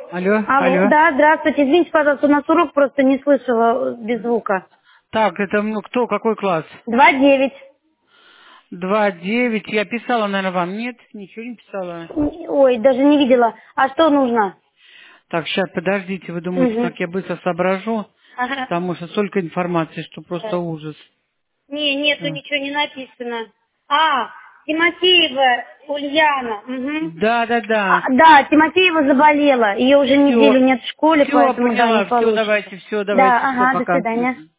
Алло, Алло, алло. да, здравствуйте. Извините, пожалуйста, у нас урок просто не слышала без звука. Так, это кто, какой класс? 2-9. 2-9. Я писала, наверное, вам. Нет, ничего не писала. Ой, даже не видела. А что нужно? Так, сейчас, подождите, вы думаете, Угу. так я быстро соображу? Ага. Потому что столько информации, что просто Да. ужас. Не, нету, Да, ничего не написано. А, Тимофеева Ульяна. Угу. да, да. Да. Да, Тимофеева заболела. Ее уже Все, неделю нет в школе, все, поэтому, да, не поняла. Все, получится. давайте, Да, все, ага, до пока. свидания. Мгм.